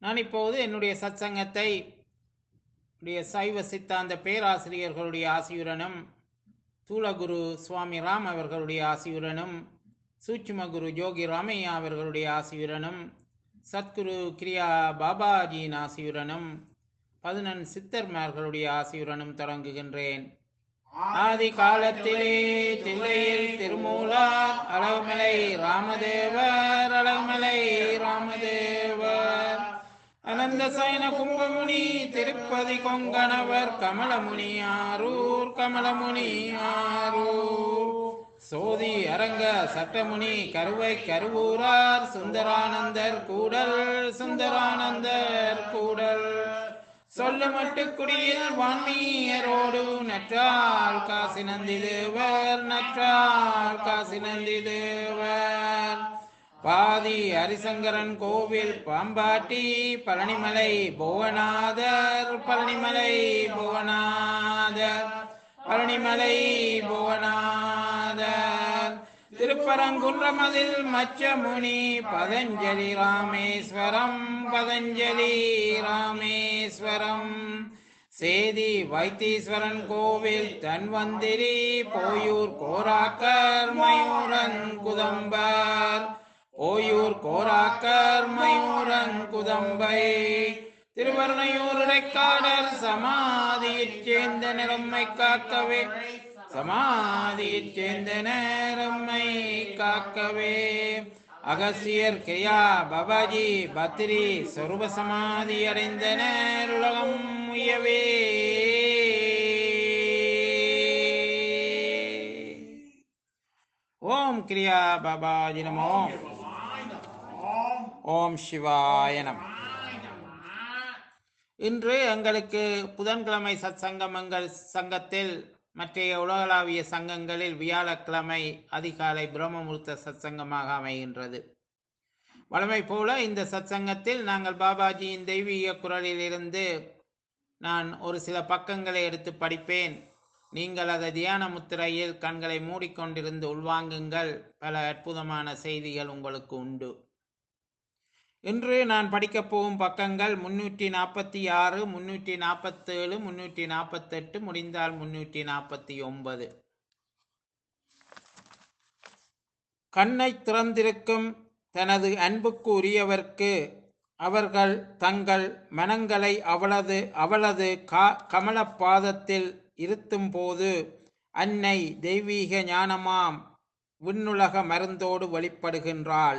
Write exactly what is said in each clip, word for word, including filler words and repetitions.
நான் இப்போது என்னுடைய சத்சங்கத்தை உடைய சைவ சித்தாந்த பேராசிரியர்களுடைய ஆசியுடனும், தூளகுரு சுவாமி ராம் அவர்களுடைய ஆசியுடனும், சூட்சும குரு ஜோகி ராமையா அவர்களுடைய ஆசியுடனும், சத்குரு கிரியா பாபாஜியின் ஆசியுடனும், பதினெண் சித்தர்மார்களுடைய ஆசியுடனும் தொடங்குகின்றேன். ஆதி காலத்திலே தில்லையில் திருமூலார் அழகுமலை ராமதேவர் அழகுமலை ராமதேவர் அனந்த சயன கும்பமுனி திருப்பதி கொங்கணவர் கமலமுனி ஆரூர் கமலமுனி ஆரூர் சோதி அரங்க சட்டமுனி கருவை கருவூரார் சுந்தரானந்தர் கூடல் சுந்தரானந்தர் கூடல் சொல்லு மட்டு குடியில் வான்மீயரோடு நற்றால் காசி நந்தி தேவர் நற்றால் காசி நந்தி தேவர் பாதி ஹரிசங்கரன் கோவில் பாம்பாட்டி பழனிமலை புவனாதர் பழனிமலை புவனாதர் பழனிமலை புவனாதர் திருப்பரங்குன்றமதில் மச்சமுனி பதஞ்சலி ராமேஸ்வரம் பதஞ்சலி ராமேஸ்வரம் சேதி வைத்தீஸ்வரன் கோவில் தன்வந்திரி போயூர் கோராக்கர் மயூரன் குதம்பர் ஓயூர் கோராக்கர் மயூரன் குதம்பை திருவர்ணையூர் இடைக்காடர் சமாதியைச் சேர்ந்த நிறம்மை காக்கவே சமாதியைச் சேர்ந்த நேரம்மை காக்கவே அகசியர் கிரியா பாபாஜி பத்ரி சொருப சமாதி அடைந்த நேருலகம் உயவே. ஓம் கிரியா பாபாஜி நமோ. ஓம் சிவாய நம. இன்று எங்களுக்கு புதன்கிழமை சத் சங்கமங்கள் சங்கத்தில் மற்றைய உலகளாவிய சங்கங்களில் வியாழக்கிழமை அதிகாலை பிரம்மமுகூர்த்த சத்சங்கமாக அமைகின்றது. வழமை போல இந்த சத்சங்கத்தில் நாங்கள் பாபாஜியின் தெய்வீக குரலில் இருந்து நான் ஒரு சில பக்கங்களை எடுத்து படிப்பேன். நீங்கள் அதை தியான முத்திரையில் கண்களை மூடிக்கொண்டிருந்து உள்வாங்குங்கள். பல அற்புதமான செய்திகள் உங்களுக்கு உண்டு. இன்று நான் படிக்கப் போகும் பக்கங்கள் முன்னூற்றி நாற்பத்தி ஆறு, முன்னூற்றி நாற்பத்தேழு, முன்னூற்றி நாற்பத்தெட்டு, முடிந்தால் முன்னூற்றி நாற்பத்தி ஒன்பது. கண்ணை திறந்திருக்கும் தனது அன்புக்கு உரியவர்க்கு அவர்கள் தங்கள் மனங்களை அவளது அவளது கா கமல பாதத்தில் இருத்தும் போது அன்னை தெய்வீக ஞானமாம் விண்ணுலக மருந்தோடு வெளிப்படுகின்றாள்.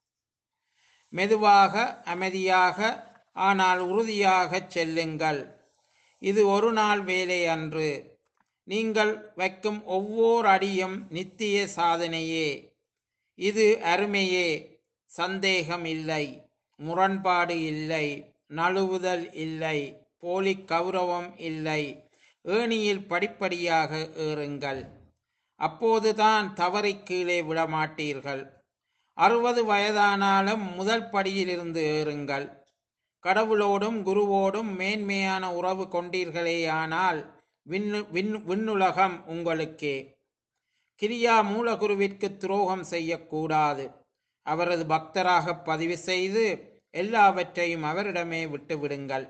மெதுவாக அமைதியாக ஆனால் உறுதியாக செல்லுங்கள். இது ஒரு நாள் வேலை அன்று. நீங்கள் வைக்கும் ஒவ்வொரு அடியும் நித்திய சாதனையே. இது அருமையே. சந்தேகம் இல்லை, முரண்பாடு இல்லை, நழுவுதல் இல்லை, போலி கௌரவம் இல்லை. ஏணியில் படிப்படியாக ஏறுங்கள். அப்போதுதான் தவறி கீழே விடமாட்டீர்கள். அறுபது வயதானாலும் முதல் படியிலிருந்து ஏறுங்கள். கடவுளோடும் குருவோடும் மேன்மையான உறவு கொண்டீர்களேயானால் விண்ணு விண் விண்ணுலகம் உங்களுக்கே. கிரியா மூலகுருவிற்கு துரோகம் செய்யக்கூடாது. அவரது பக்தராக பதிவு செய்து எல்லாவற்றையும் அவரிடமே விட்டுவிடுங்கள்.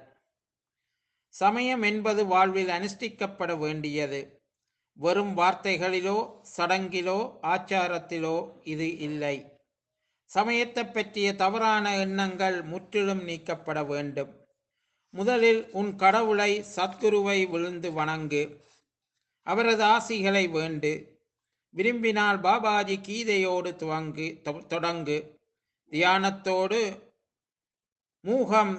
சமயம் என்பது வாழ்வில் அனுஷ்டிக்கப்பட வேண்டியது. வெறும் வார்த்தைகளிலோ சடங்கிலோ ஆச்சாரத்திலோ இது இல்லை. சமயத்தை பற்றிய தவறான எண்ணங்கள் முற்றிலும் நீக்கப்பட வேண்டும். முதலில் உன் கடவுளை சத்குருவை விழுந்து வணங்கு. அவரது ஆசிகளை வேண்டு. விரும்பினால் பாபாஜி கீதையோடு துவங்கு தொடங்கு. தியானத்தோடு மூகம்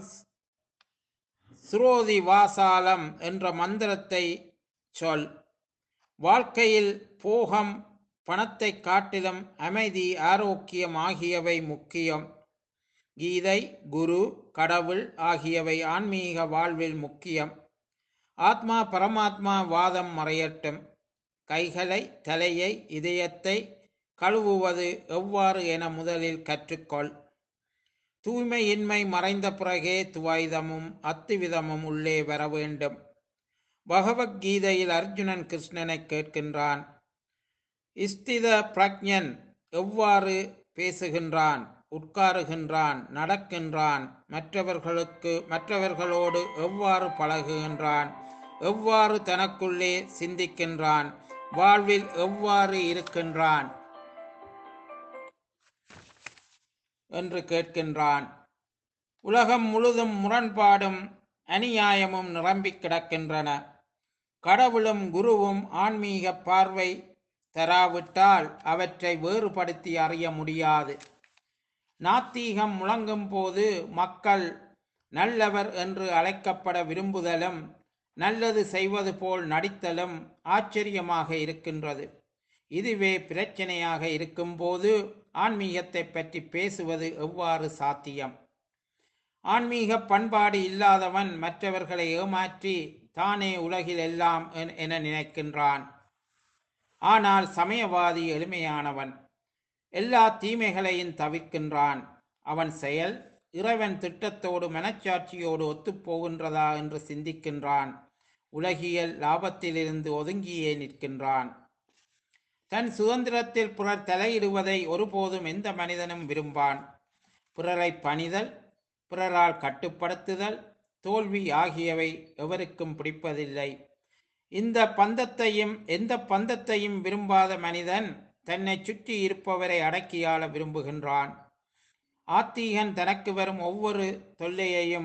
சுரோதி வாசாலம் என்ற மந்திரத்தை சொல். வாழ்க்கையில் போகம் பணத்தை காட்டிலும் அமைதி ஆரோக்கியம் ஆகியவை முக்கியம். கீதை, குரு, கடவுள் ஆகியவை ஆன்மீக வாழ்வில் முக்கியம். ஆத்மா பரமாத்மா வாதம் மறையட்டும். கைகளை, தலையை, இதயத்தை கழுவுவது எவ்வாறு என முதலில் கற்றுக்கொள். தூய்மையின்மை மறைந்த பிறகே துவைதமும் அத்துவிதமும் உள்ளே வர வேண்டும். பகவத்கீதையில் அர்ஜுனன் கிருஷ்ணனை கேட்கின்றான், ஸ்தித பிரக்ஞன் எவ்வாறு பேசுகின்றான்? உட்காருகின்றான், நடக்கின்றான், மற்றவர்களுக்கு மற்றவர்களோடு எவ்வாறு பழகுகின்றான், எவ்வாறு தனக்குள்ளே சிந்திக்கின்றான், வாழ்வில் எவ்வாறு இருக்கின்றான் என்று கேட்கின்றான். உலகம் முழுதும் முரண்பாடும் அநியாயமும் நிரம்பிக் கிடக்கின்றன. கடவுளும் குருவும் ஆன்மீக பார்வை தராவிட்டால் அவற்றை வேறுபடுத்தி அறிய முடியாது. நாத்திகம் முழங்கும் போது மக்கள் நல்லவர் என்று அழைக்கப்பட விரும்புதலும் நல்லது செய்வது போல் நடித்தலும் ஆச்சரியமாக இருக்கின்றது. இதுவே பிரச்சனையாக இருக்கும்போது ஆன்மீகத்தை பற்றி பேசுவது எவ்வாறு சாத்தியம்? ஆன்மீக பண்பாடு இல்லாதவன் மற்றவர்களை ஏமாற்றி தானே உலகில் எல்லாம் என நினைக்கின்றான். ஆனால் சமயவாதி எளிமையானவன், எல்லா தீமைகளையும் தவிர்க்கின்றான். அவன் செயல் இறைவன் திட்டத்தோடு மனச்சாட்சியோடு ஒத்துப்போகின்றதா என்று சிந்திக்கின்றான். உலகியல் லாபத்திலிருந்து ஒதுங்கியே நிற்கின்றான். தன் சுதந்திரத்தில் பிறர் தலையிடுவதை ஒருபோதும் எந்த மனிதனும் விரும்பான். பிறரை பணிதல், பிறரால் கட்டுப்படுத்துதல், தோல்வி ஆகியவை எவருக்கும் பிடிப்பதில்லை. இந்த பந்தத்தையும் எந்த பந்தத்தையும் விரும்பாத மனிதன் தன்னை சுற்றி இருப்பவரை அடக்கியாள விரும்புகின்றான். ஆத்திகன் தனக்கு வரும் ஒவ்வொரு தொல்லையையும்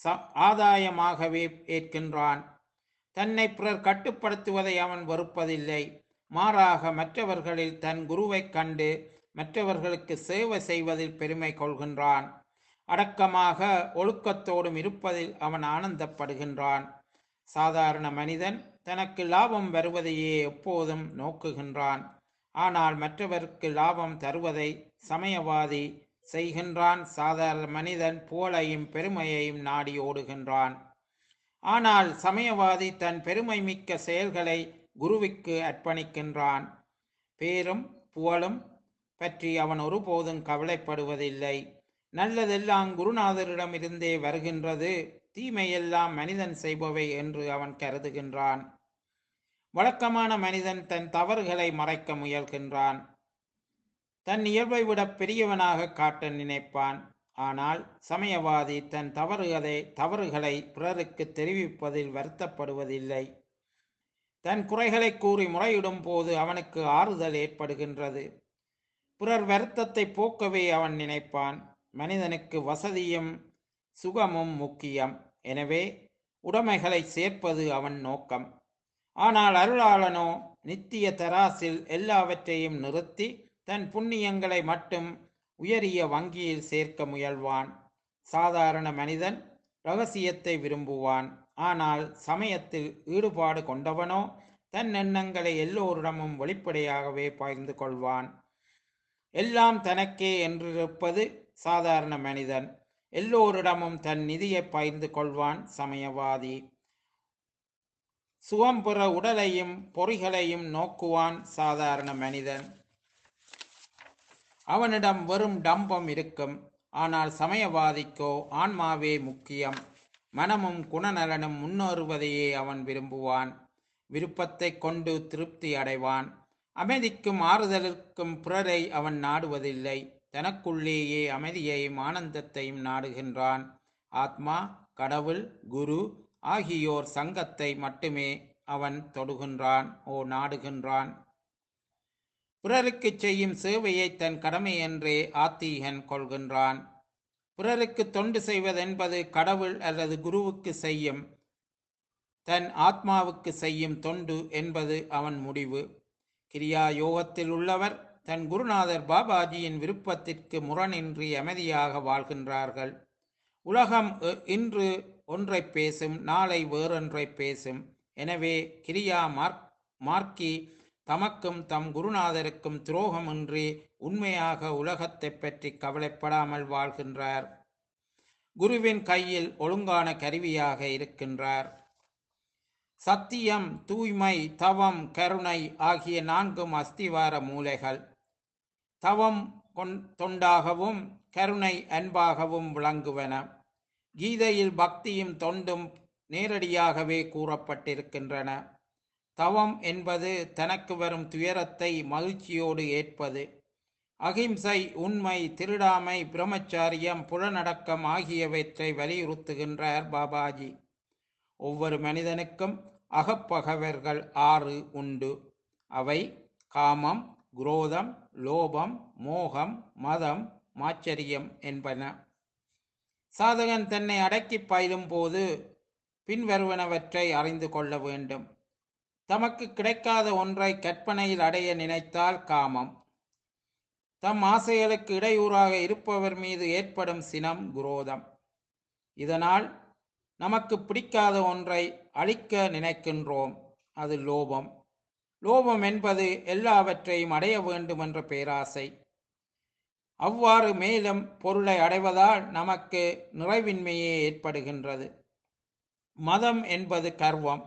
ஆதாயமாகவே ஏற்கின்றான். தன்னை பிறர் கட்டுப்படுத்துவதை அவன் வெறுப்பதில்லை. மாறாக மற்றவர்களில் தன் குருவை கண்டு மற்றவர்களுக்கு சேவை செய்வதில் பெருமை கொள்கின்றான். அடக்கமாக ஒழுக்கத்தோடும் இருப்பதில் அவன் ஆனந்தப்படுகின்றான். சாதாரண மனிதன் தனக்கு லாபம் வருவதையே எப்போதும் நோக்குகின்றான். ஆனால் மற்றவருக்கு லாபம் தருவதை சமயவாதி செய்கின்றான். சாதாரண மனிதன் புகழையும் பெருமையையும் நாடி ஓடுகின்றான். ஆனால் சமயவாதி தன் பெருமை மிக்க செயல்களை குருவுக்கு அர்ப்பணிக்கின்றான். பேரும் புகழும் பற்றி அவன் ஒருபோதும் கவலைப்படுவதில்லை. நல்லதெல்லாம் குருநாதரிடமிருந்தே வருகின்றது, தீமையெல்லாம் மனிதன் செய்பவை என்று அவன் கருதுகின்றான். வழக்கமான மனிதன் தன் தவறுகளை மறைக்க முயல்கின்றான். தன் இயல்பை விட பெரியவனாக காட்ட நினைப்பான். ஆனால் சமயவாதி தன் தவறுகளை தவறுகளை பிறருக்கு தெரிவிப்பதில் வருத்தப்படுவதில்லை. தன் குறைகளை கூறி முறையிடும் போது அவனுக்கு ஆறுதல் ஏற்படுகின்றது. பிறர் வருத்தத்தை போக்கவே அவன் நினைப்பான். மனிதனுக்கு வசதியும் சுகமும் முக்கியம். எனவே உடைமைகளை சேர்ப்பது அவன் நோக்கம். ஆனால் அருளாளனோ நித்திய தராசில் எல்லாவற்றையும் நிறுத்தி தன் புண்ணியங்களை மட்டும் உயரிய வங்கியில் சேர்க்க முயல்வான். சாதாரண மனிதன் இரகசியத்தை விரும்புவான். ஆனால் சமயத்தில் ஈடுபாடு கொண்டவனோ தன் எண்ணங்களை எல்லோரிடமும் வெளிப்படையாகவே பகிர்ந்து கொள்வான். எல்லாம் தனக்கே என்றிருப்பது சாதாரண மனிதன். எல்லோரிடமும் தன் நிதியை பகிர்ந்து கொள்வான் சமயவாதி. சுகம் பெற உடலையும் பொறிகளையும் நோக்குவான் சாதாரண மனிதன். அவனிடம் வெறும் டம்பம் இருக்கும். ஆனால் சமயவாதிக்கோ ஆன்மாவே முக்கியம். மனமும் குணநலனும் முன்னேறுவதையே அவன் விரும்புவான். விருப்பத்தை கொண்டு திருப்தி அடைவான். அமைதிக்கும் ஆறுதலுக்கும் பிறரை அவன் நாடுவதில்லை. தனக்குள்ளேயே அமைதியையும் ஆனந்தத்தையும் நாடுகின்றான். ஆத்மா, கடவுள், குரு ஆகியோர் சங்கத்தை மட்டுமே அவன் தொடுகின்றான் ஓ நாடுகின்றான். பிறருக்கு செய்யும் சேவையை தன் கடமை என்றே ஆத்திகன் கொள்கின்றான். பிறருக்கு தொண்டு செய்வதென்பது கடவுள் அல்லது குருவுக்கு செய்யும், தன் ஆத்மாவுக்கு செய்யும் தொண்டு என்பது அவன் முடிவு. கிரியா யோகத்தில் உள்ளவர் தன் குருநாதர் பாபாஜியின் விருப்பத்திற்கு முரணின்றி அமைதியாக வாழ்கின்றார்கள். உலகம் இன்று ஒன்றை பேசும், நாளை வேறொன்றை பேசும். எனவே கிரியா மார்க் மார்க்கி தமக்கும் தம் குருநாதருக்கும் துரோகமின்றி உண்மையாக உலகத்தை பற்றி கவலைப்படாமல் வாழ்கின்றார். குருவின் கையில் ஒழுங்கான கருவியாக இருக்கின்றார். சத்தியம், தூய்மை, தவம், கருணை ஆகிய நான்கும் அஸ்திவார மூலைகள். தவம் தொண்டாகவும் கருணை அன்பாகவும் விளங்குவன. கீதையில் பக்தியும் தொண்டும் நேரடியாகவே கூறப்பட்டிருக்கின்றன. தவம் என்பது தனக்கு வரும் துயரத்தை மகிழ்ச்சியோடு ஏற்பது. அகிம்சை, உண்மை, திருடாமை, பிரம்மச்சாரியம், புலனடக்கம் ஆகியவற்றை வலியுறுத்துகின்றார் பாபாஜி. ஒவ்வொரு மனிதனுக்கும் அகப்பகவர்கள் ஆறு உண்டு. அவை காமம், குரோதம், லோபம், மோகம், மதம், மாச்சரியம் என்பன. சாதகன் தன்னை அடக்கி பயிலும் போது பின்வருவனவற்றை அறிந்து கொள்ள வேண்டும். தமக்கு கிடைக்காத ஒன்றை கற்பனையில் அடைய நினைத்தால் காமம். தம் ஆசைகளுக்கு இடையூறாக இருப்பவர் மீது ஏற்படும் சினம் குரோதம். இதனால் நமக்கு பிடிக்காத ஒன்றை அழிக்க நினைக்கின்றோம், அது லோபம். லோபம் என்பது எல்லாவற்றையும் அடைய வேண்டும் என்ற பேராசை. அவ்வாறு மேலும் பொருளை அடைவதால் நமக்கு நிறைவின்மையே ஏற்படுகின்றது. மதம் என்பது கர்வம்.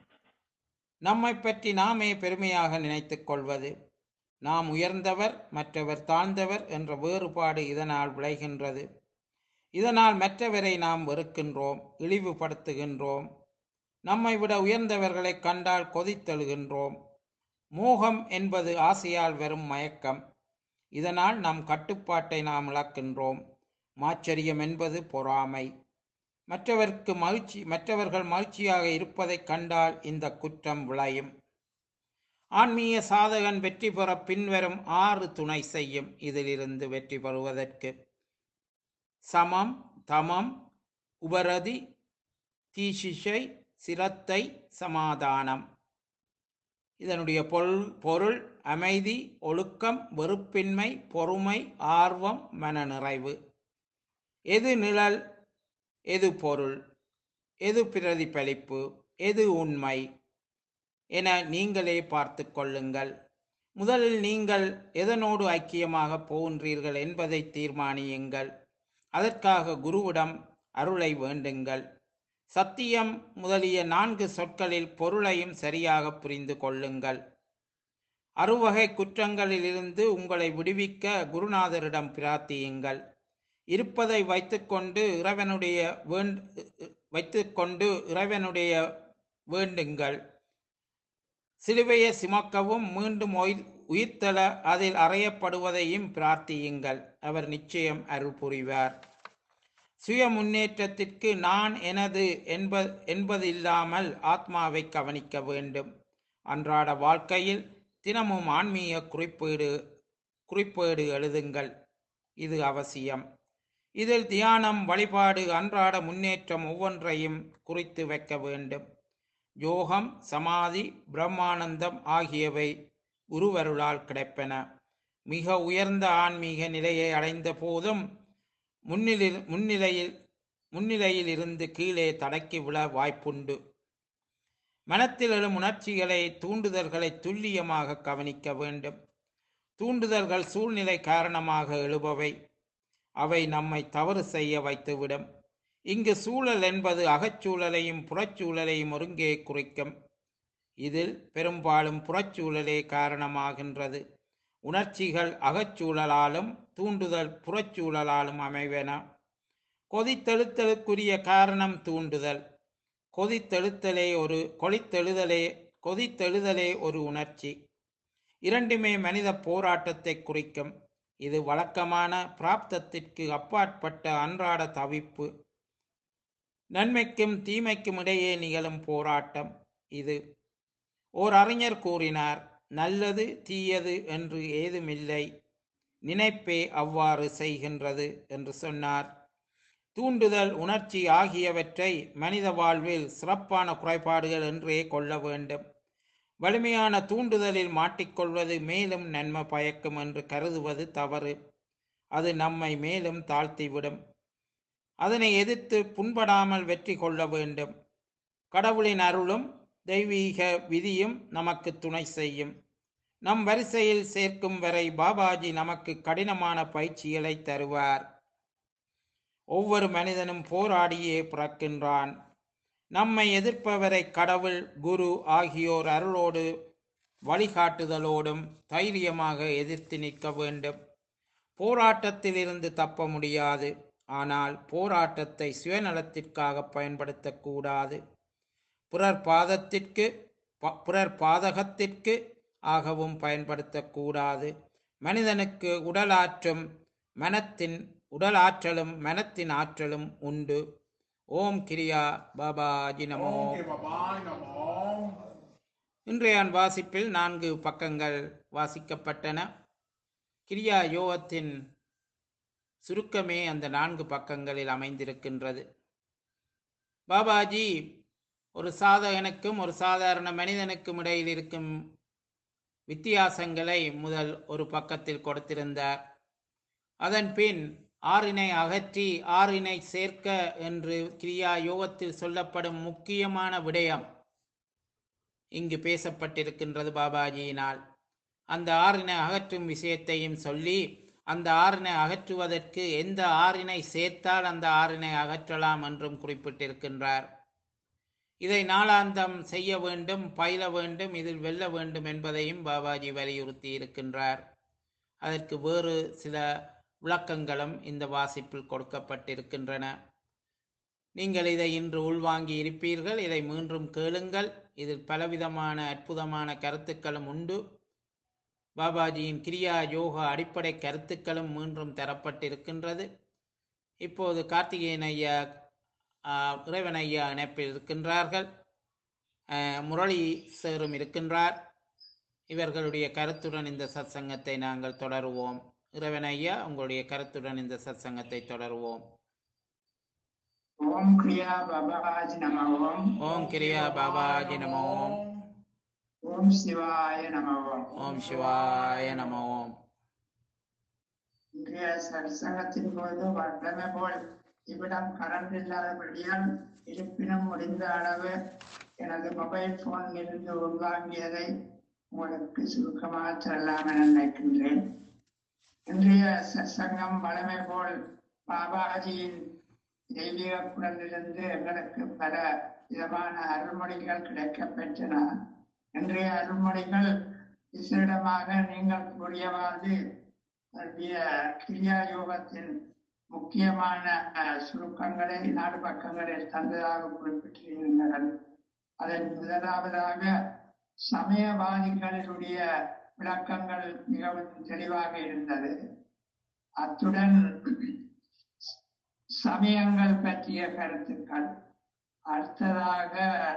நம்மை பற்றி நாமே பெருமையாக நினைத்துக் கொள்வது. நாம் உயர்ந்தவர், மற்றவர் தாழ்ந்தவர் என்ற வேறுபாடு இதனால் விளைகின்றது. இதனால் மற்றவரை நாம் வெறுக்கின்றோம், இழிவுபடுத்துகின்றோம். நம்மை விட உயர்ந்தவர்களை கண்டால் கொதித்தெழுகின்றோம். மோகம் என்பது ஆசையால் வரும் மயக்கம். இதனால் நம் கட்டுப்பாட்டை நாம் இழக்கின்றோம். மாச்சரியம் என்பது பொறாமை. மற்றவர்க்கு மகிழ்ச்சி மற்றவர்கள் மகிழ்ச்சியாக இருப்பதைக் கண்டால் இந்த குற்றம் விளையும். ஆன்மீக சாதகன் வெற்றி பெற பின்வரும் ஆறு துணை செய்யும். இதிலிருந்து வெற்றி பெறுவதற்கு சமம், தமம், உபரதி, தீசிஷை, சிரத்தை, சமாதானம். இதனுடைய பொருள் பொருள் அமைதி, ஒழுக்கம், வெறுப்பின்மை, பொறுமை, ஆர்வம், மனநிறைவு. எது நிழல், எது பொருள், எது பிரதிபலிப்பு, எது உண்மை என நீங்களே பார்த்து கொள்ளுங்கள். முதலில் நீங்கள் எதனோடு ஐக்கியமாக போகின்றீர்கள் என்பதை தீர்மானியுங்கள். அதற்காக குருவிடம் அருளை வேண்டுங்கள். சத்தியம் முதலிய நான்கு சொற்களில் பொருளையும் சரியாக புரிந்து கொள்ளுங்கள். அறுவகை குற்றங்களிலிருந்து உங்களை விடுவிக்க குருநாதரிடம் பிரார்த்தியுங்கள். இருப்பதை வைத்துக்கொண்டு இறைவனுடைய வேண் வைத்துக்கொண்டு இறைவனுடைய வேண்டுங்கள். சிலுவையை சுமக்கவும் மீண்டும் உயிர்த்தெழ அதில் அறையப்படுவதையும் பிரார்த்தியுங்கள். அவர் நிச்சயம் அருள் புரிவார். சுய முன்னேற்றத்திற்கு நான் எனது என்ப என்பதில்லாமல் ஆத்மாவை கவனிக்க வேண்டும். அன்றாட வாழ்க்கையில் தினமும் ஆன்மீக குறிப்பீடு குறிப்பேடு எழுதுங்கள். இது அவசியம். இதில் தியானம், வழிபாடு, அன்றாட முன்னேற்றம் ஒவ்வொன்றையும் குறித்து வைக்க வேண்டும். யோகம், சமாதி, பிரம்மானந்தம் ஆகியவை குருவருளால் கிடைப்பன. மிக உயர்ந்த ஆன்மீக நிலையை அடைந்த போதும் முன்னிலில் முன்னிலையில் முன்னிலையில் இருந்து கீழே தடக்கி விழ வாய்ப்புண்டு. மனத்தில் எழும் உணர்ச்சிகளை, தூண்டுதல்களை துல்லியமாக கவனிக்க வேண்டும். தூண்டுதல்கள் சூழ்நிலை காரணமாக எழுபவை. அவை நம்மை தவறு செய்ய வைத்துவிடும். இங்கு சூழல் என்பது அகச்சூழலையும் புறச்சூழலையும் ஒருங்கே குறிக்கும். இதில் பெரும்பாலும் புறச்சூழலே காரணமாகின்றது. உணர்ச்சிகள் அகச்சூழலாலும் தூண்டுதல் புறச்சூழலாலும் அமைவன. கொதித்தெழுத்தலுக்குரிய காரணம் தூண்டுதல். கொதித்தெழுத்தலே ஒரு கொதித்தெழுதலே கொதித்தெழுதலே ஒரு உணர்ச்சி. இரண்டுமே மனித போராட்டத்தை குறிக்கும். இது வழக்கமான பிராப்தத்திற்கு அப்பாற்பட்ட அன்றாட தவிப்பு. நன்மைக்கும் தீமைக்கும் இடையே நிகழும் போராட்டம் இது. ஓர் அறிஞர் கூறினார், நல்லது தீயது என்று ஏதுமில்லை, நினைப்பே அவ்வாறு செய்கின்றது என்று சொன்னார். தூண்டுதல், உணர்ச்சி ஆகியவற்றை மனித வாழ்வில் சிறப்பான குறைபாடுகள் என்றே கொள்ள வேண்டும். வலிமையான தூண்டுதலில் மாட்டிக்கொள்வது மேலும் நன்மை பயக்கும் என்று கருதுவது தவறு. அது நம்மை மேலும் தாழ்த்திவிடும். அதனை எதிர்த்து புண்படாமல் வெற்றி கொள்ள வேண்டும். கடவுளின் அருளும் தெய்வீக விதியும் நமக்கு துணை செய்யும். நம் வரிசையில் சேர்க்கும் வரை பாபாஜி நமக்கு கடினமான பயிற்சிகளை தருவார். ஒவ்வொரு மனிதனும் போராடியே பிறக்கின்றான். நம்மை எதிர்ப்பவரை கடவுள், குரு ஆகியோர் அருளோடு வழிகாட்டுதலோடும் தைரியமாக எதிர்த்து நிற்க வேண்டும். போராட்டத்தில் இருந்து தப்ப முடியாது. ஆனால் போராட்டத்தை சுயநலத்திற்காக பயன்படுத்தக்கூடாது. பிறர் பாதத்திற்கு பிறர் பாதகத்திற்கு ஆகவும் பயன்படுத்தக்கூடாது. மனிதனுக்கு உடலாற்றும் மனத்தின் உடலாற்றலும் மனத்தின் ஆற்றலும் உண்டு. ஓம் கிரியா பாபாஜி நமோ. ஓம் கிரிய பாபாய் நமோ. இன்றைய வாசிப்பில் நான்கு பக்கங்கள் வாசிக்கப்பட்டன. கிரியா யோகத்தின் சுருக்கமே அந்த நான்கு பக்கங்களில் அமைந்திருக்கின்றது. பாபாஜி ஒரு சாதகனுக்கும் ஒரு சாதாரண மனிதனுக்கும் இடையில் இருக்கும் வித்தியாசங்களை முதல் ஒரு பக்கத்தில் கொடுத்திருந்தார். அதன் பின் ஆறினை அகற்றி ஆறினை சேர்க்க என்று கிரியா யோகத்தில் சொல்லப்படும் முக்கியமான விடயம் இங்கு பேசப்பட்டிருக்கின்றது பாபாஜியினால். அந்த ஆறினை அகற்றும் விஷயத்தையும் சொல்லி, அந்த ஆறினை அகற்றுவதற்கு எந்த ஆறினை சேர்த்தால் அந்த ஆறினை அகற்றலாம் என்றும் குறிப்பிட்டிருக்கின்றார். இதை நாளாந்தம் செய்ய வேண்டும், பயில வேண்டும், இதில் வெல்ல வேண்டும் என்பதையும் பாபாஜி வலியுறுத்தி இருக்கின்றார். அதற்கு வேறு சில விளக்கங்களும் இந்த வாசிப்பில் கொடுக்கப்பட்டிருக்கின்றன. நீங்கள் இதை இன்று உள்வாங்கி இருப்பீர்கள். இதை மீண்டும் கேளுங்கள். இதில் பலவிதமான அற்புதமான கருத்துக்களும் உண்டு. பாபாஜியின் கிரியா யோகா அடிப்படை கருத்துக்களும் மீண்டும் தரப்பட்டிருக்கின்றது. இப்போது கார்த்திகேயன் ஐயா, இறைவன் ஐயா இணைப்பில் இருக்கின்றார்கள். முரளி சேரும் இருக்கின்றார். இவர்களுடைய கருத்துடன் இந்த சத்சங்கத்தை நாங்கள் தொடருவோம். இறைவன் ஐயா, உங்களுடைய கருத்துடன் இந்த சத்சங்கத்தை தொடருவோம். ஓம் கிரியா பாபாஜி நமோ. ஓம் கிரியா பாபாஜி நமோ. ஓம் சிவாய நமோ. ஓம் சிவாய நமோ. இன்றைய சத்சங்கத்தின் போது வல்லமை போல் இவ்விடம் கரண்ட் இல்லாதபடியால் இருப்பினும் முடிந்த அளவு எனது மொபைல் போனில் இருந்து உள்வாங்கியதை உங்களுக்கு சுருக்கமாக சொல்லலாம் என நினைக்கின்றேன். இன்றைய சத்சங்கம் வல்லமை போல் பாபாஜியின் தெய்வீக குரலிலிருந்து எங்களுக்கு பல விதமான அருள்மொழிகள் கிடைக்கப் பெற்றன. இன்றைய அருள்மொழிகள் விசேடமாக நீங்கள் கூறியவாறு கிரியா யோகத்தின் முக்கியமான சுருக்கங்களை நாடு பக்கங்களில் தந்ததாக குறிப்பிட்டிருந்தனர். அதன் முதலாவதாக சமயவாதிகளுடைய விளக்கங்கள் மிகவும் தெளிவாக இருந்தது. அத்துடன் சமயங்கள் பற்றிய கருத்துக்கள், அடுத்ததாக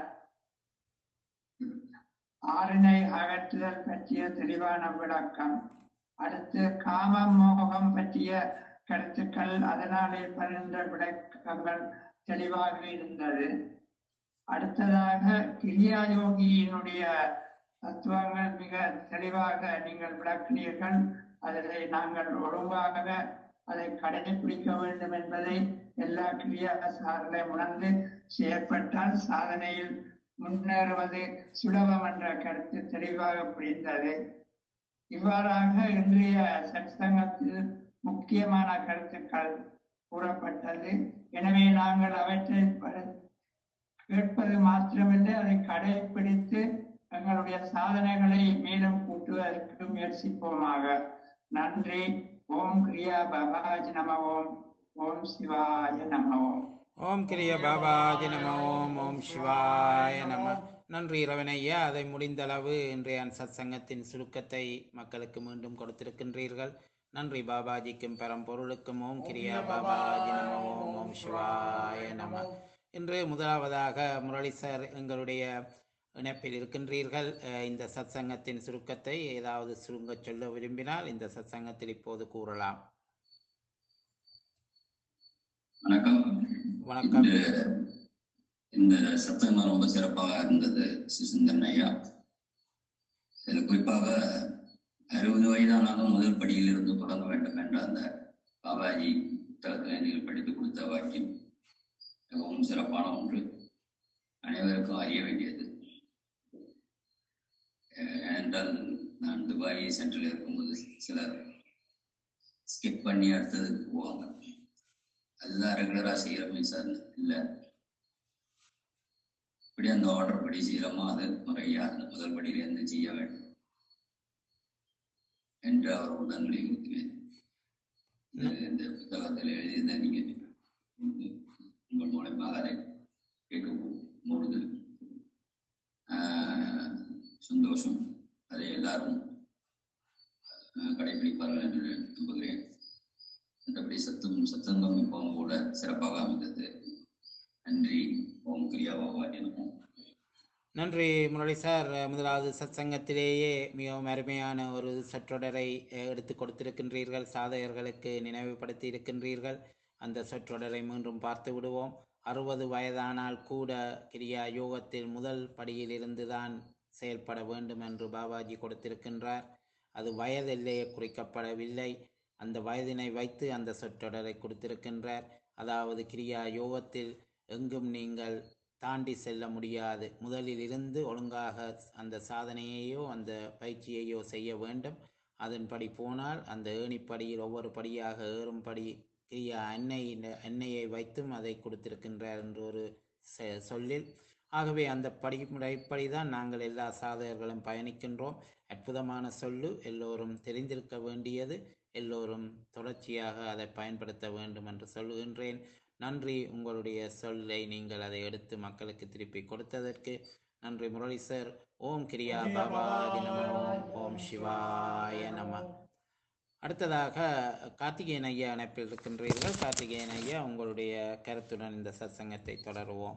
ஆறினை அகற்றுதல் பற்றிய தெளிவான விளக்கம், அடுத்து காமம் மோகம் பற்றிய கருத்துக்கள், அதனாலே பரிந்த விளக்கங்கள் தெளிவாக இருந்தது. அடுத்ததாக கிரியா யோகியினுடைய தத்துவங்கள் மிக தெளிவாக நீங்கள் விளக்கினீர்கள். அதை நாங்கள் ஒழுங்காக அதை கடைபிடிக்க வேண்டும் என்பதை எல்லா கிரியா சாதனை உணர்ந்து செயற்பட்டால் சாதனையில் முன்னேறுவது சுலபம் என்ற கருத்து தெளிவாக புரிந்தது. இவ்வாறாக இன்றைய சத்சங்கத்தில் முக்கியமான கருத்துக்கள் கூறப்பட்டது. எனவே நாங்கள் அவற்றை கேட்பது மாத்திரமில்லை, அதை கடைபிடித்து எங்களுடைய சாதனைகளை மேலும் கூட்டுவதற்கு முயற்சிப்போமாக. நன்றி. ஓம் கிரியா பாபாஜி நம. ஓம் ஓம் சிவாய நம. ஓம் கிரியா பாபாஜி நம. ஓம் ஓம் சிவாய நம. நன்றி இரவனையா. அதை முடிந்தளவு இன்றைய சத்சங்கத்தின் சுருக்கத்தை மக்களுக்கு மீண்டும் கொடுத்திருக்கின்றீர்கள். நன்றி பாபாஜிக்கும் பரம்பொருளுக்கும். ஓம் கிரியா பாபாஜி நம. ஓம் ஓம் சிவாய நம. இன்று முதலாவதாக முரளி சார் எங்களுடைய இணைப்பில் இருக்கின்றீர்கள். இந்த சத்சங்கத்தின் சுருக்கத்தை ஏதாவது சுருங்க சொல்ல விரும்பினால் இந்த சத்சங்கத்தில் இப்போது கூறலாம். வணக்கம். வணக்கம். இந்த சத்சங்கம் ரொம்ப சிறப்பாக இருந்தது சிசுந்தன் ஐயா. இதில் குறிப்பாக அறுபது வயதானாலும் முதல் படியில் இருந்து தொடங்க வேண்டும் என்ற அந்த பாபாஜி புத்தகத்தில் நீங்கள் படித்து கொடுத்த வாக்கியம் மிகவும் சிறப்பான ஒன்று, அனைவருக்கும் அறிய வேண்டியது. ஏனென்றால் நான் துபாய் சென்ட்ரல் இருக்கும்போது சிலர் ஸ்கிப் பண்ணி அடுத்ததுக்கு போவாங்க. அதுதான் ரெகுலராக செய்கிறோமே சார் இல்லை, இப்படி அந்த ஆர்டர் படி செய்கிறோமோ அது முறையாக அந்த முதல் படியிலிருந்து செய்ய வேண்டும் என்று அவர் உடன் வலியுறுத்தினேன். இந்த புத்தகத்தில் எழுதியிருந்த நீங்கள் உங்கள் மூலமாக அதை கேட்கும்பொழுது சந்தோஷம். அதை எல்லாரும் கடைபிடிப்பார் சத்தும் சத்தங்கம் இப்பவும் கூட சிறப்பாக அமைந்தது. நன்றி. ஓம் கிரியா பாபாஜி நமோ. நன்றி முரளி சார். முதலாவது சத்சங்கத்திலேயே மிகவும் அருமையான ஒரு சொற்றொடரை எடுத்து கொடுத்திருக்கின்றீர்கள், சாதகர்களுக்கு நினைவுபடுத்தி இருக்கின்றீர்கள். அந்த சொற்றொடரை மீண்டும் பார்த்து விடுவோம். அறுபது வயதானால் கூட கிரியா யோகத்தில் முதல் படியில் இருந்துதான் செயல்பட வேண்டும் என்று பாபாஜி கொடுத்திருக்கின்றார். அது வயதிலேயே குறிக்கப்படவில்லை, அந்த வயதினை வைத்து அந்த சொற்றொடரை கொடுத்திருக்கின்றார். அதாவது கிரியா யோகத்தில் எங்கும் நீங்கள் தாண்டி செல்ல முடியாது. முதலில் இருந்து ஒழுங்காக அந்த சாதனையையோ அந்த பயிற்சியையோ செய்ய வேண்டும். அதன்படி போனால் அந்த ஏணிப்படியில் ஒவ்வொரு படியாக ஏறும்படி கிரியா அன்னை அன்னையை வைத்தும் அதை கொடுத்திருக்கின்றார் என்ற ஒரு சொல்லில். ஆகவே அந்த படிமுறைப்படி தான் நாங்கள் எல்லா சாதகர்களும் பயணிக்கின்றோம். அற்புதமான சொல்லு, எல்லோரும் தெரிந்திருக்க வேண்டியது, எல்லோரும் தொடர்ச்சியாக அதை பயன்படுத்த வேண்டும் என்று சொல்லுகின்றேன். நன்றி, உங்களுடைய சொல்லை நீங்கள் அதை எடுத்து மக்களுக்கு திருப்பி கொடுத்ததற்கு நன்றி முரளி சார். ஓம் கிரியா பாபாஜி நமோ. ஓம் சிவாய நம. அடுத்ததாக கார்த்திகேயன் ஐயா அணைப்பில் இருக்கின்றீர்கள். கார்த்திகேயன் ஐயா, உங்களுடைய கருத்துடன் இந்த சத்சங்கத்தை தொடருவோம்.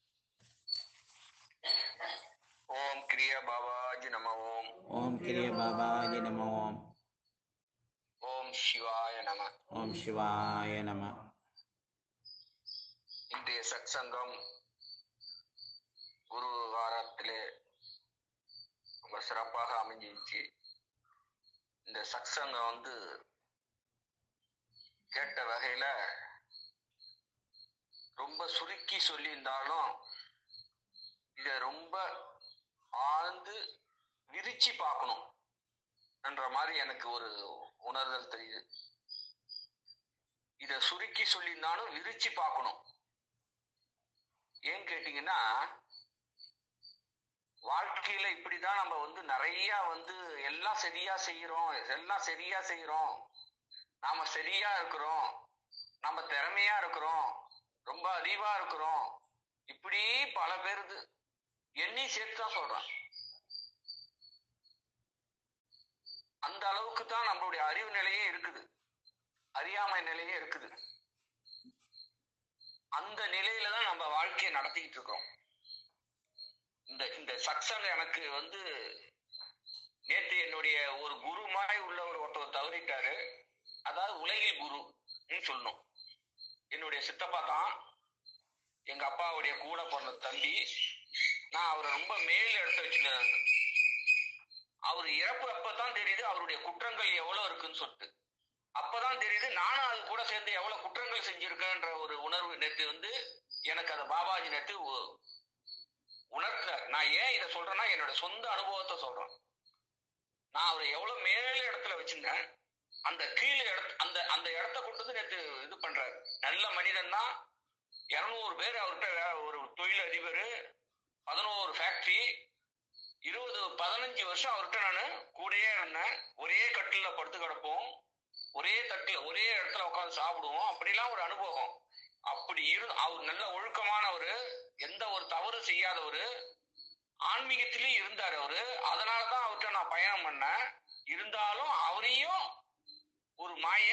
ஓம் கிரியா பாபாஜி நமோ. ஓம் கிரியா பாபாஜி நமோ. ஓம் சிவாய நம. ஓம் சிவாய நம. இன்றைய சத்சங்கம் குரு வாரத்திலே ரொம்ப சிறப்பாக அமைஞ்சிச்சு. இந்த சத்சங்கம் வந்து கேட்ட வகையில ரொம்ப சுருக்கி சொல்லியிருந்தாலும் இத ரொம்ப ஆழ்ந்து விரிச்சு பார்க்கணும் என்ற மாதிரி எனக்கு ஒரு உணர்தல் தெரியுது. இத சுருக்கி சொல்லியிருந்தாலும் விரிச்சு பார்க்கணும். ஏன் கேட்டீங்கன்னா, வாழ்க்கையில இப்படிதான் நம்ம வந்து நிறைய வந்து எல்லாம் சரியா செய்யறோம், எல்லாம் சரியா செய்யறோம், நாம சரியா இருக்கிறோம், நம்ம திறமையா இருக்கிறோம், ரொம்ப அறிவா இருக்கிறோம், இப்படி பல பேருக்கு எண்ணி சேர்த்துதான் சொல்றான். அந்த அளவுக்கு தான் நம்மளுடைய அறிவு நிலையே இருக்குது, அறியாமை நிலையே இருக்குது. அந்த நிலையில தான் நம்ம வாழ்க்கையை நடத்திக்கிட்டு இருக்கோம். இந்த இந்த சத்சங்கம் எனக்கு வந்து நேற்று என்னுடைய ஒரு குரு மாதிரி உள்ள ஒரு ஒருத்தர் தவறிட்டாரு. அதாவது உலகில் குரு சொல்லணும். என்னுடைய சித்தப்பா தான், எங்க அப்பாவுடைய கூட பிறந்த தம்பி. நான் அவரை ரொம்ப மேல் எடுத்து வச்சிருந்தேன். அவர் இறப்பு அப்பதான் தெரியுது அவருடைய குற்றங்கள் எவ்வளவு இருக்குன்னு சொல்லிட்டு. அப்பதான் தெரியுது நானும் அது கூட சேர்ந்து எவ்வளவு குற்றங்கள் செஞ்சிருக்கேன்ற ஒரு உணர்வு நேற்று வந்து எனக்கு அந்த பாபாஜி நேற்று உணர்த்த. நான் ஏன் இதை சொல்றேன்னா, என்னோட சொந்த அனுபவத்தை சொல்றேன். நான் அவரை எவ்வளவு மேல இடத்துல வச்சிருந்தேன், அந்த கீழே இடத்து அந்த அந்த இடத்த கொண்டு வந்து நேற்று இது பண்றாரு. நல்ல மனிதன் தான். இருநூறு பேர் அவர்கிட்ட, ஒரு தொழில் அதிபர், பதினோரு ஃபேக்டரி, இருபது பதினஞ்சு வருஷம் அவர்கிட்ட நான் கூடயே இருந்தேன். ஒரே கட்டில படுத்து கிடப்போம், ஒரே தட்டுல ஒரே இடத்துல உட்காந்து சாப்பிடுவோம். அப்படிலாம் ஒரு அனுபவம். அப்படி இரு அவர் நல்ல ஒழுக்கமானவரு, எந்த ஒரு தவறு செய்யாதவரு, ஆன்மீகத்திலேயே இருந்தார் அவரு. அதனாலதான் அவர்கிட்ட நான் பயணம் பண்ணேன். இருந்தாலும் அவரையும் ஒரு மாய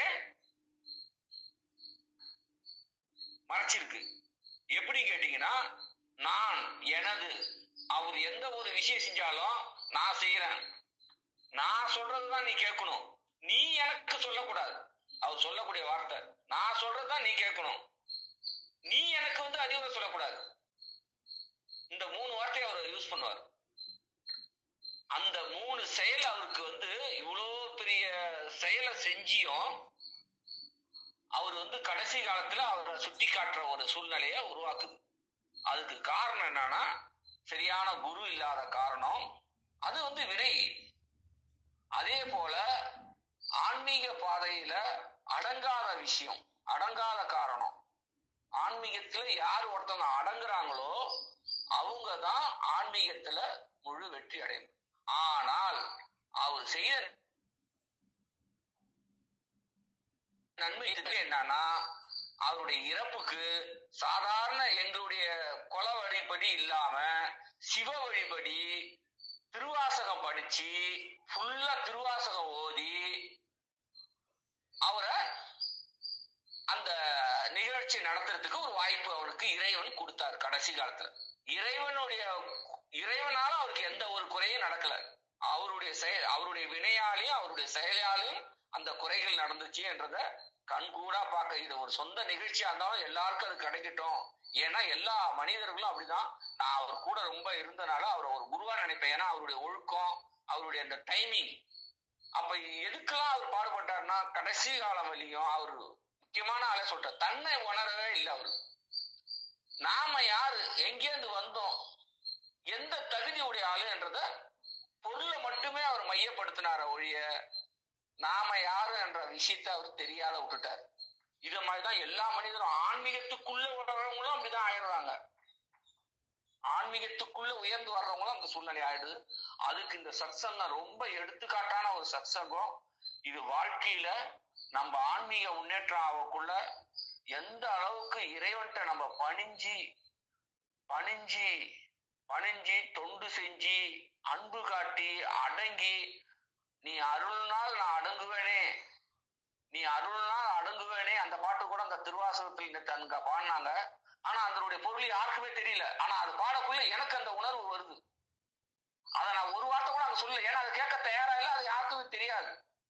மறைச்சிருக்கு. எப்படி கேட்டீங்கன்னா, நான் எனது அவர் எந்த ஒரு விஷயம் செஞ்சாலும் நான் செய்யறேன், நான் சொல்றதுதான் நீ கேட்கணும், நீ எனக்கு சொல்லக்கூடாது. அவர் சொல்லக்கூடிய வார்த்தை, நான் சொல்றதுதான் நீ கேட்கணும், நீ எனக்கு வந்து அறிவுரை சொல்லக்கூடாது. இந்த மூணு வார்த்தையை அவர் யூஸ் பண்ணுவார். அந்த மூணு செயல் அவருக்கு வந்து இவ்வளவு பெரிய செயலை செஞ்சியும் அவர் வந்து கடைசி காலத்துல அவரை சுட்டி காட்டுற ஒரு சூழ்நிலையை உருவாக்குது. அதுக்கு காரணம் என்னன்னா, சரியான குரு இல்லாத காரணம். அது வந்து வினை. அதே போல ஆன்மீக பாதையில அடங்காத விஷயம், அடங்காத காரணம். ஆன்மீகத்துல யார் ஒருத்தவங்க அடங்குறாங்களோ அவங்கதான் ஆன்மீகத்துல முழு வெற்றி அடையும். ஆனால் அவர் செய்ய நன்மை என்னன்னா, அவருடைய இறப்புக்கு சாதாரண எங்களுடைய கொல வழிபடி இல்லாம சிவ வழிபடி திருவாசகம் படிச்சு ஃபுல்லா திருவாசகம் ஓதி அவரை நிகழ்ச்சி நடத்துறதுக்கு ஒரு வாய்ப்பு அவருக்கு இறைவன் கொடுத்தாரு கடைசி காலத்துல. இறைவனுடைய இறைவனால அவருக்கு எந்த ஒரு குறையும் நடக்கல. அவருடைய செயல் அவருடைய வினையாலையும் அவருடைய செயலாலையும் அந்த குறைகள் நடந்துச்சு என்றத கண்கூடா பார்க்க, இது ஒரு சொந்த நிகழ்ச்சியா இருந்தாலும் எல்லாருக்கும் அது கிடைக்கட்டும். ஏன்னா எல்லா மனிதர்களும் அப்படிதான். நான் அவர் கூட ரொம்ப இருந்தனால அவரை ஒரு குருவா நினைப்பேன். ஏன்னா அவருடைய ஒழுக்கம், அவருடைய அந்த டைமிங். அப்ப எதுக்கெல்லாம் அவர் பாடுபட்டாருன்னா கடைசி காலம் வரையும் அவரு முக்கியமான ஆளை சொல்ற தன்னை உணரவே இல்லை அவரு. நாம யாரு, எங்கேருந்து வந்தோம், எந்த தகுதியுடைய ஆளு என்றத பொருளை மட்டுமே அவர் மையப்படுத்தினார ஒழிய நாம யாரு என்ற விஷயத்த அவர் தெரியாத விட்டுட்டார். இத மாதிரிதான் எல்லா மனிதரும் ஆன்மீகத்துக்குள்ள வர்றவங்களும் அப்படிதான் ஆயிடுறாங்க. ஆன்மீகத்துக்குள்ள உயர்ந்து வர்றவங்களும் அந்த சூழ்நிலை ஆயிடுது. அதுக்கு இந்த சத்சங்கம் ரொம்ப எடுத்துக்காட்டான ஒரு சத்சங்கம். இது வாழ்க்கையில நம்ம ஆன்மீக முன்னேற்றம் ஆகக்குள்ள எந்த அளவுக்கு இறைவன்ட்ட நம்ம பணிஞ்சி பணிஞ்சி பணிஞ்சி தொண்டு செஞ்சு அன்பு காட்டி அடங்கி, நீ அருள்னால் நான் அடங்குவேனே, நீ அருள்னால் அடங்குவேனே, அந்த பாட்டு கூட அந்த திருவாசகத்தில் அங்க பாடினாங்க. ஆனா அதனுடைய பொருள் யாருக்குமே தெரியல. ஆனா அது பாடக்குள்ள எனக்கு அந்த உணர்வு வருது. அதை நான் ஒரு வார்த்தை கூட அங்க சொல்லல, ஏன்னா அதை கேட்க தயாரா இல்லை, அது யாருக்குமே தெரியாது.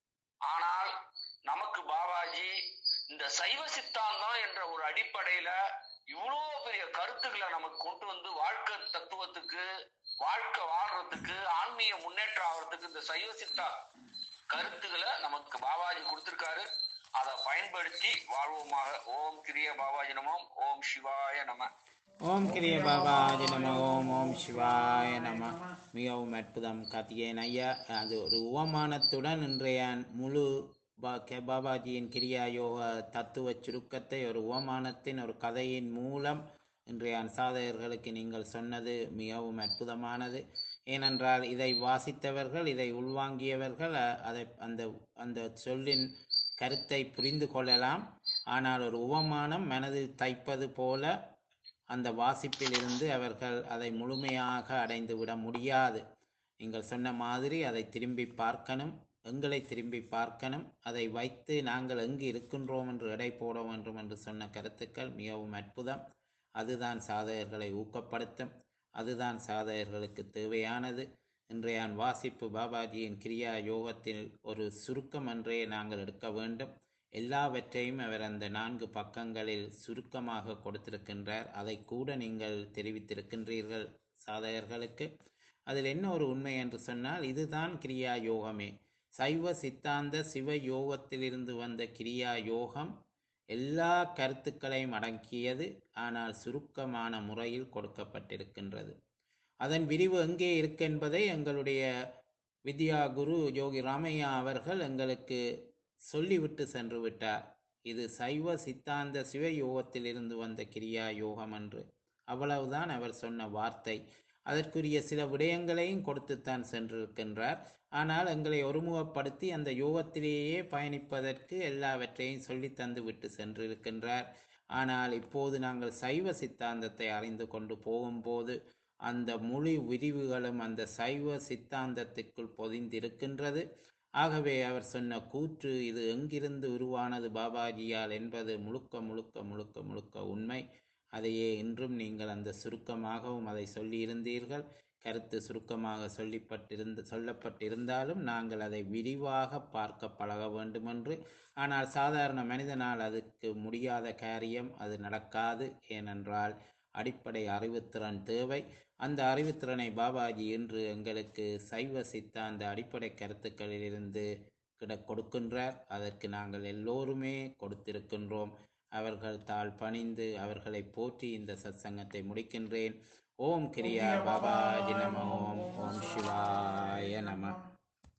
ஆனால் நமக்கு பாபாஜி இந்த சைவ சித்தாந்தம் என்ற ஒரு அடிப்படையில இவ்வளவு பெரிய கருத்துக்களை நமக்கு கொண்டு வந்து வாழ்க்கை தத்துவத்துக்கு, வாழ்க்கை வாழ்றதுக்கு, ஆன்மீக முன்னேற்றம் ஆகிறதுக்கு இந்த சைவ சித்தா கருத்துக்களை நமக்கு பாபாஜி கொடுத்திருக்காரு. அதை பயன்படுத்தி வாழ்வோமாக. ஓம் கிரிய பாபாஜி நமம். ஓம் சிவாய நம. ஓம் கிரிய பாபாஜி நம. ஓம் ஓம் சிவாய நம. மிகவும் அற்புதம் கார்த்திகேயன் ஐயா. அது ஒரு உவமானத்துடன் இன்றைய முழு பாபாஜியின் கிரியா யோக தத்துவ சுருக்கத்தை ஒரு உவமானத்தின் ஒரு கதையின் மூலம் இன்றைய சாதகர்களுக்கு நீங்கள் சொன்னது மிகவும் அற்புதமானது. ஏனென்றால் இதை வாசித்தவர்கள், இதை உள்வாங்கியவர்கள் அதை அந்த அந்த சொல்லின் கருத்தை புரிந்து கொள்ளலாம். ஆனால் ஒரு உவமானம் மனதில் தைப்பது போல அந்த வாசிப்பில் இருந்து அவர்கள் அதை முழுமையாக அடைந்து விட முடியாது. நீங்கள் சொன்ன மாதிரி அதை திரும்பி பார்க்கணும், எங்களை திரும்பி பார்க்கணும். அதை வைத்து நாங்கள் எங்கு இருக்கின்றோம் என்று எடை போட வேண்டும் என்று சொன்ன கருத்துக்கள் மிகவும் அற்புதம். அதுதான் சாதகர்களை ஊக்கப்படுத்தும், அதுதான் சாதகர்களுக்கு தேவையானது. இன்றைய வாசிப்பு பாபாஜியின் கிரியா யோகத்தில் ஒரு சுருக்கம் என்றே நாங்கள் எடுக்க வேண்டும். எல்லாவற்றையும் அவர் அந்த நான்கு பக்கங்களில் சுருக்கமாக கொடுத்திருக்கின்றார். அதை கூட நீங்கள் தெரிவித்திருக்கின்றீர்கள் சாதகர்களுக்கு. அதில் என்ன ஒரு உண்மை என்று சொன்னால், இதுதான் கிரியா யோகமே. சைவ சித்தாந்த சிவ யோகத்திலிருந்து வந்த கிரியா யோகம் எல்லா கருத்துக்களையும் அடங்கியது. ஆனால் சுருக்கமான முறையில் கொடுக்கப்பட்டிருக்கின்றது. அதன் விரிவு எங்கே இருக்கு என்பதை எங்களுடைய வித்யா குரு யோகி ராமையா அவர்கள் எங்களுக்கு சொல்லிவிட்டு சென்று விட்டார். இது சைவ சித்தாந்த சிவ யோகத்தில் இருந்து வந்த கிரியா யோகம் என்று. அவ்வளவுதான் அவர் சொன்ன வார்த்தை. அதற்குரிய சில விடயங்களையும் கொடுத்துத்தான் சென்றிருக்கின்றார். ஆனால் எங்களை ஒருமுகப்படுத்தி அந்த யோகத்திலேயே பயணிப்பதற்கு எல்லாவற்றையும் சொல்லி தந்து விட்டு சென்றிருக்கின்றார். ஆனால் இப்போது நாங்கள் சைவ சித்தாந்தத்தை அறிந்து கொண்டு போகும்போது அந்த முழு விரிவுகளும் அந்த சைவ சித்தாந்தத்திற்குள் பொதிந்திருக்கின்றது. ஆகவே அவர் சொன்ன கூற்று இது எங்கிருந்து உருவானது பாபாஜியால் என்பது முழுக்க முழுக்க முழுக்க முழுக்க உண்மை. அதையே இன்றும் நீங்கள் அந்த சுருக்கமாகவும் அதை சொல்லியிருந்தீர்கள். கருத்து சுருக்கமாக சொல்லிப்பட்டிருந்த சொல்லப்பட்டிருந்தாலும் நாங்கள் அதை விரிவாக பார்க்க பழக வேண்டுமென்று. ஆனால் சாதாரண மனிதனால் அதுக்கு முடியாத காரியம், அது நடக்காது. ஏனென்றால் அடிப்படை அறிவுத்திறன் தேவை. அந்த அறிவுத்திறனை பாபாஜி இன்று எங்களுக்கு சைவ சித்தாந்த அடிப்படை கருத்துக்களிலிருந்து கிட கொடுக்கின்றார். அதற்கு நாங்கள் எல்லோருமே கொடுத்திருக்கின்றோம். அவர்கள் தாழ் பணிந்து அவர்களை போற்றி இந்த சத்சங்கத்தை முடிக்கின்றேன். ஓம் கிரியா பாபாஜி நம. ஓம் ஓம் சிவாய நம.